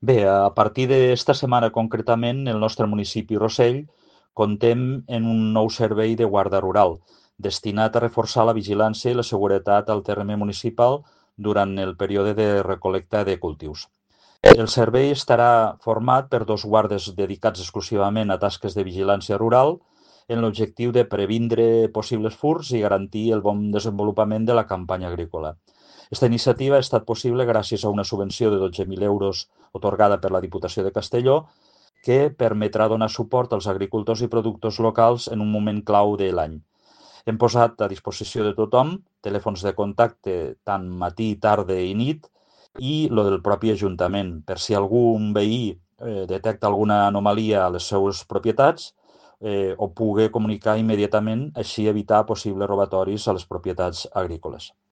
Bé, a partir d'esta setmana concretament, el nostre municipi Rossell contem en un nou servei de guarda rural, destinat a reforçar la vigilància i la seguretat al terme municipal durant el període de recol·lecta de cultius. El servei estarà format per dos guardes dedicats exclusivament a tasques de vigilància rural, en l'objectiu de previndre possibles furts i garantir el bon desenvolupament de la campanya agrícola. Aquesta iniciativa ha estat possible gràcies a una subvenció de 12.000 euros otorgada per la Diputació de Castelló, que permetrà donar suport als agricultors i productors locals en un moment clau de l'any. Hem posat a disposició de tothom telèfons de contacte tant matí, tarda i nit i lo del propi Ajuntament, per si algun veí detecta alguna anomalia a les seues propietats, o pugui comunicar immediatament, així evitar possibles robatoris a les propietats agrícoles.